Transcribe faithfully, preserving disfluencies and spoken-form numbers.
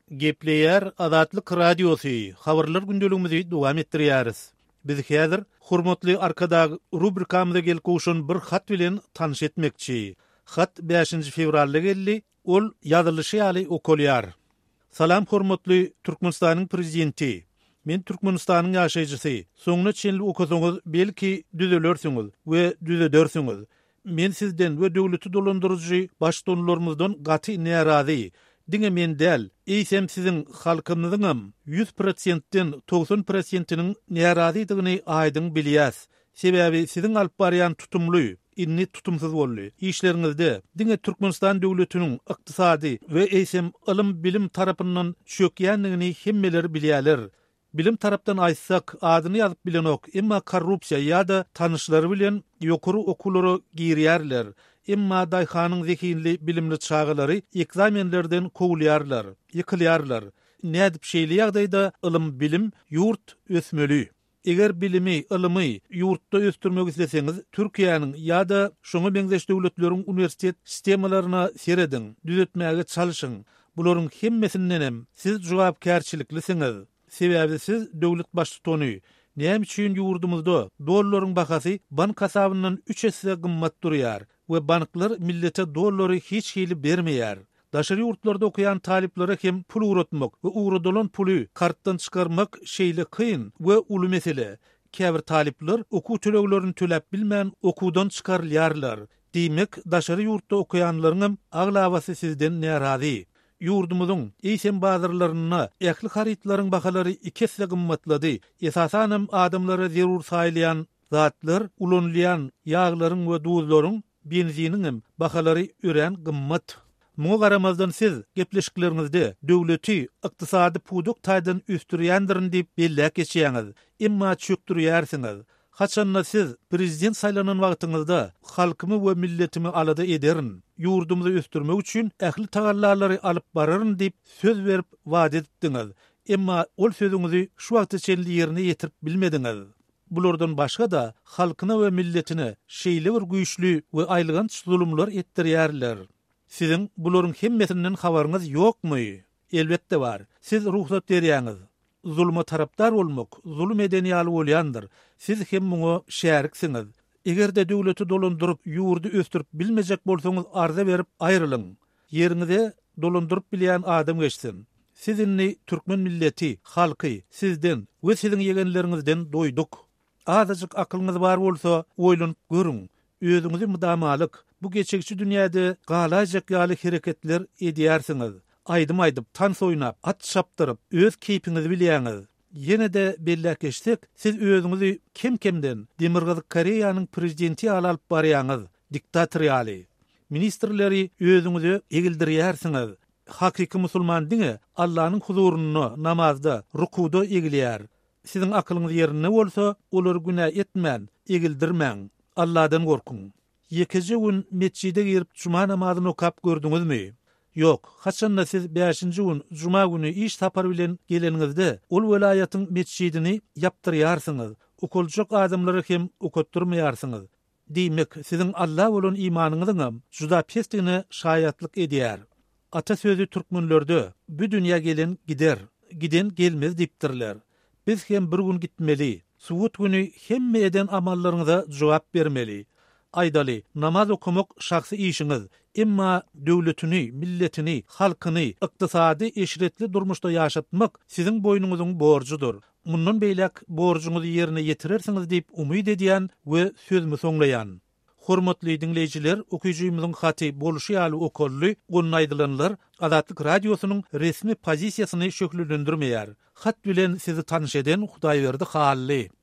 Gepleyer Azatlyk Radiosu habarlar gündeligimizi dowam etdirýäris. Biz häzir hormatly arkadagy rubrikamyza gelýän bir hat bilen tanyş etmekçi. Hat beşinji fevralda geldi. Ol ýazylyşy ýaly okulýar. Salam hormatly Türkmenistanyň prezidenti. Men Türkmenistanyň ýaşaýjysy. Soňra çenli okusaňyz belki düzelörsiňiz we düzedersiňiz. Men sizden we döwleti dolandyrjy başdanlarymyzdan gaty närazy. Diňe men däl, eýsem siziň halkymyzyň yüz prosentden doksan prosentiniň närazydygyny aýdyň bilýäs. Sebäbi siziň alyp barýan tutumly, inni tutumsuz boldy. İşleriňizde diňe Türkmenistan döwletiniň ykdysady we eýsem ilim bilim tarapyndan çökýändigini hemmeleri bilýärler. Bilim tarapdan aýtsak, adyny ýazyp bilenok, emma korrupsiýa ýa-da tanyşlary bilen ýokary okulary girýärler. Emma daýhanyň zekinli bilimli çağılary ekzamenlerden kowulýarlar, ýykylýarlar. Nädip şeýle ýagdaýda ilim bilim ýurt ösmeli. Eger bilimi, ilimi ýurtda östürmek isleseňiz, Türkiýanyň ýa-da şoňa beňzeş döwletleriň uniwersitet sistemalaryna seredin, düzeltmäge çalyşyň. Bularyň hemmesinden hem siz jogapkärçiliklisiniz. Sebäbi siz döwlet başçyny näme üçin ýurdumyzda dollaryň bahasy bank hasabyndan üç esse gymmat durýar we banklar millete dollary hiç hili bermeýär. Daşary ýurtlarda okuyan taliplere hem pul uratmak we uradylan puly kartdan çykarmak şeýle kyn we uly mesele. Käbir talipler oku töleglerini töläp bilmän okudan çykarylýarlar. Diýmek, daşary ýurtda okuyanlaryň aglabasy sizden närazy. Yurdumuzun eýsem bazarlaryna ähli haritlaryň bahalary iki esse gymmatlady. Esasanam adamlara zerur saýlayan zatlar, ulanlayan ýağlaryň we duzlaryň, benziniň bahalary ören gymmat. Muňa garamazdan siz gepleşikleriňizde döwleti ykdysady puduk taýdan üstürýändirin diýip belläk geçýäňiz. Emma çöktürýärsiňiz. Haçanna siz prezident saýlanan wagtyňyzda halkymy we milletimi alada ederin. Yurdumuzy östürmek üçin ähli tagallalary alyp bararyn diýip söz berip wada etdiňiz. Emma ol sözüňizi şu wagtda çenli ýerine ýetirip bilmediňiz. Bulardan başga da halkyna we milletine şeýle bir güýçlü we aýlygan zulumlar etdirýärler. Siziň bularyň hemmesinden habaryňyz ýokmy? Elbetde bar. Siz ruhsat berýäňiz. Zulma tarapdar bolmak, zulm eden ýaly bolýandyr. Siz hem muňa şäriksiňiz. Egerde döwleti dolandyryp ýurdu östürip bilmejek bolsaňyz arza berip aýrylyň. Ýeriňizde dolandyryp bilýän adam geçsin. Sizinni türkmen milleti, halky sizden we siziň ýegenleriňizden doýduk. Azyjyk akylyňyz bar bolsa, oýlanyp görüň. Özüňizi mudamalyk, bu geçekçi dünýäde galajak ýaly hereketler edýärsiňiz. Aýdym-aýdyp, tan soýnap, at şapdyryp, öz keypiňizi bilýäňiz. Yine de belläk geçdik, siz özüňizi kim-kimden Demirgazyk Koreýanyň prezidenti alyp barýaňyz, diktator ýaly. Ministrleri özüňizi egildirýärsiňiz. Hakyky musulman diňe Allahyň huzuruny namazda, rukuda egilýär. Siziň akylyňyz ýerine bolsa, olar günä etmän, egildirmäň. Allahdan gorkun. Yekeje gün mescide girip cuma namazyny okap gördüňizmi? Yok, haçanna siz beşinji gün cuma günü iş tapar bilen geleniňizde ol welaýatyň mescidini ýapdyrýarsyňyz. Okuljak adamlary hem okutdurmaýarsyňyz. Diýmek, siziň Allah bolan imanyňyzyň juda pestigine şaýatlyk edýär. Ata sözü türkmenlerde bu dünýä gelen gider, giden gelmez diýipdirler. Biz hem bir gün gitmeli. Suwut günü hemme eden amallaryňyza jogap bermeli. Aýdaly, namaz okumak şahsy işiňiz. Emma döwletini, milletini, halkyny ykdysady eşretli durmuşda ýaşatmak siziň boýnuňyzyň borjudur. Mundan beýlek borjuňyzy ýerine ýetirersiňiz diýip umyt edýän we sözümi soňlaýan. Hormatly dinleýijiler, okuyjymyzyň haty boluşy ýaly okolly gonnaýdylanlar Azatlyk Radiosynyň resmi pozisiýasyny şöklendirmeýär. Hat bilen sizi tanyş eden Hudaýberdi Hally.